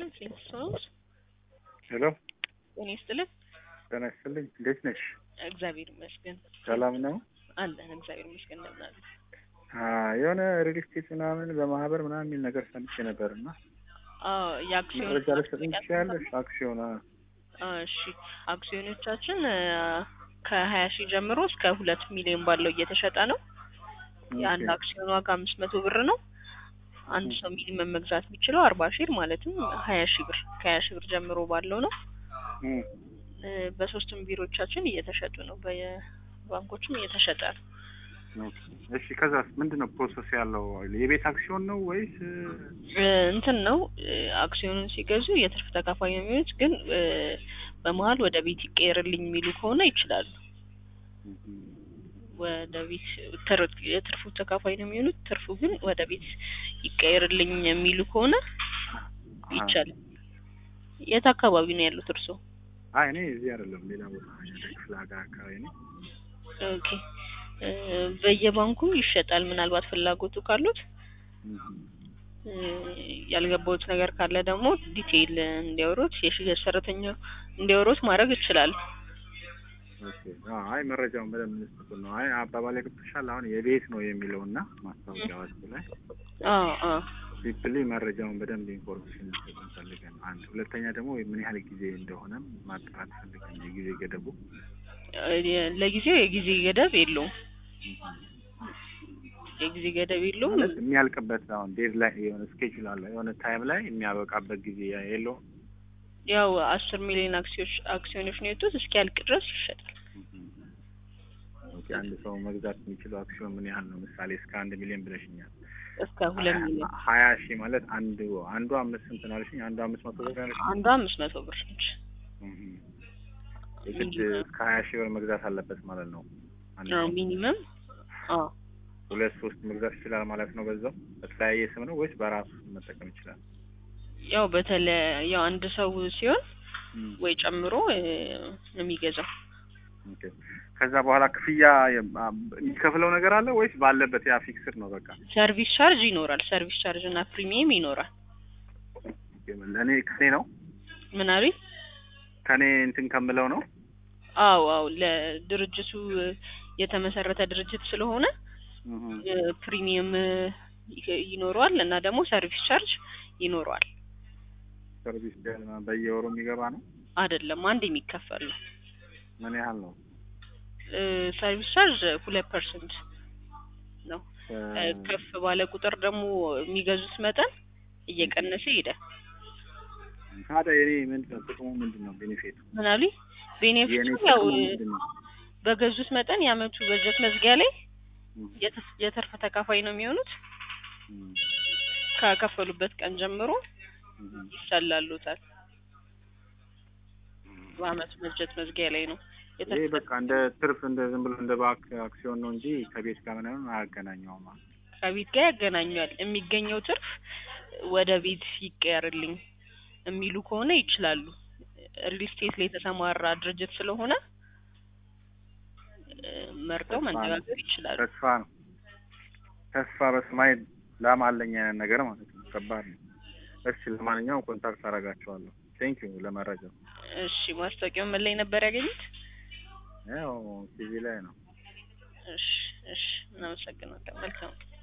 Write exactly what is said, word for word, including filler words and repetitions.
ይስጥልን ፍሊንስቶንስ ሄሎ ጤና ይስጥልን ጤና ይስጥልኝ እንዴት ነሽ? እግዚአብሔር ይመስገን ሰላም ነው አለን እግዚአብሔር ይመስገን እንደምን አለ? አዎ የሆነ ሪል ስቴት ምናምን በማህበር ምናምን የሚል ነገር ሰምቼ ነበርና አዎ የአክሲዮን መረጃ ልትሰጥኝ ትችያለሽ? አክሲዮን እሺ አክሲዮኖቻችን ከሀያ ሺህ ጀምሮ እስከ ሁለት ሚሊዮን ባለው እየተሸጠ ነው። የአንድ አክሲዮን ዋጋ አምስት መቶ ብር ነው። አንድ ሰው ሚኒመም መግዛት የሚችለው አርባ ሺህ ማለትም ሀያ ሺህ ብር ከሀያ ሺህ ብር ጀምሮ ባለው ነው። በሶስቱም ቢሮዎቻችን እየተሸጡ ነው። በባንኮችም እየተሸጠ ነው። እሺ ከዛስ ምንድነው ፕሮሰስ ያለው? የቤት አክሲዮን ነው ወይስ እንትን ነው? አክሲዮኑን ሲገዙ የትርፍ ተካፋይ ነው የሚሆኑት፣ ግን በመሀል ወደ ቤት ይቀየርልኝ የሚሉ ከሆነ ይችላሉ። ወደ ቤት የትርፉ ተካፋይ ነው የሚሆኑት፣ ትርፉ ግን ወደ ቤት ይቀየርልኝ የሚሉ ከሆነ ይቻላል። የት አካባቢ ነው ያሉት እርሶ? አይ እኔ እዚህ አይደለም ሌላ ቦታ ነኝ፣ ክፍለ ሀገር አካባቢ ነኝ። ኦኬ በየባንኩ ይሸጣል። ምናልባት ፍላጎቱ ካሉት ያልገባውት ነገር ካለ ደግሞ ዲቴይል እንዲያወሩት የሽያጭ ሰራተኛ እንዲያወሩት ማድረግ ይችላል። ኦኬ አይ መረጃውን በደንብ እንስጥ ነው። አይ አባባሌ ገብቶሻል። አሁን የቤት ነው የሚለውና ማስታወቂያዎች ላይ አዎ አዎ ሲምፕሊ መረጃውን በደንብ ኢንፎርሜሽን እንፈልጋለን። አንድ ሁለተኛ ደግሞ ምን ያህል ጊዜ እንደሆነም ማጣራት ፈልገን የጊዜ ገደቡ ለጊዜው የጊዜ ገደብ የለውም። የጊዜ ገደብ የለውም። የሚያልቅበት አሁን ዴድ ላይ የሆነ ስኬጁል አለ፣ የሆነ ታይም ላይ የሚያበቃበት ጊዜ የለውም። ያው አስር ሚሊዮን አክሲዮኖች አክሲዮኖች ነው የወጡት፣ እስኪያልቅ ድረስ ይሸጣል። ኦኬ አንድ ሰው መግዛት የሚችለው አክሲዮን ምን ያህል ነው? ምሳሌ እስከ አንድ ሚሊዮን ብለሽኛል። እስከ ሁለት ሚሊዮን ሀያ ሺህ ማለት አንዱ አንዱ አምስት ስንት ነው አልሽኝ? አንዱ አምስት መቶ ብር ነው። አንዱ አምስት መቶ ብር ነች። የግድ እስከ ሀያ ሺህ ብር መግዛት አለበት ማለት ነው። አዎ ሚኒመም አዎ ሁለት ሶስት መግዛት ይችላል ማለት ነው። በዛው በተለያየ ስም ነው ወይስ በራሱ መጠቀም ይችላል? ያው በተለይ ያው አንድ ሰው ሲሆን ወይ ጨምሮ የሚገዛው። ኦኬ ከዛ በኋላ ክፍያ የሚከፍለው ነገር አለ ወይስ ባለበት ያ ፊክስድ ነው? በቃ ሰርቪስ ቻርጅ ይኖራል። ሰርቪስ ቻርጅ እና ፕሪሚየም ይኖራል። ኦኬ ለኔ ከኔ ነው ምን አሪ ከኔ እንትን ከምለው ነው? አዎ አዎ ለድርጅቱ የተመሰረተ ድርጅት ስለሆነ ፕሪሚየም ይኖረዋል እና ደግሞ ሰርቪስ ቻርጅ ይኖረዋል። ሰርቪስ በየወሩ የሚገባ ነው አይደለም፣ አንድ የሚከፈል ነው። ምን ያህል ነው? ሰርቪስ ቻርጅ ሁለት ፐርሰንት ነው። ከፍ ባለ ቁጥር ደግሞ የሚገዙት መጠን እየቀነሰ ይሄዳል። ታዲያ የኔ ምንድነው ጥቅሙ? ምንድነው ቤኔፊቱ? ምን አሉኝ? ቤኔፊቱ ያው በገዙት መጠን ያመቱ በጀት መዝጊያ ላይ የትርፍ ተካፋይ ነው የሚሆኑት። ከከፈሉበት ቀን ጀምሮ ይሰላሉታል። በአመቱ በጀት መዝጊያ ላይ ነው። ይሄ በቃ እንደ ትርፍ እንደ ዝም ብሎ እንደ ባንክ አክሲዮን ነው እንጂ ከቤት ጋር ምንም አያገናኘውም ማለት። ከቤት ጋር ያገናኛል። የሚገኘው ትርፍ ወደ ቤት ይቀየርልኝ የሚሉ ከሆነ ይችላሉ። ሪል ስቴት ላይ የተሰማራ ድርጅት ስለሆነ መርጠው መነጋገር ይችላሉ። ተስፋ ነው ተስፋ በስማይ ላማለኛ ነገር ማለት ነው። ከባድ ነው። እሺ ለማንኛውም ኮንታክት አደርጋቸዋለሁ። ቴንክ ዩ ለመረጃው። እሺ ማስታወቂያው ምን ላይ ነበር ያገኙት? ያው ቲቪ ላይ ነው። እሺ እሺ እናመሰግናለን። መልካም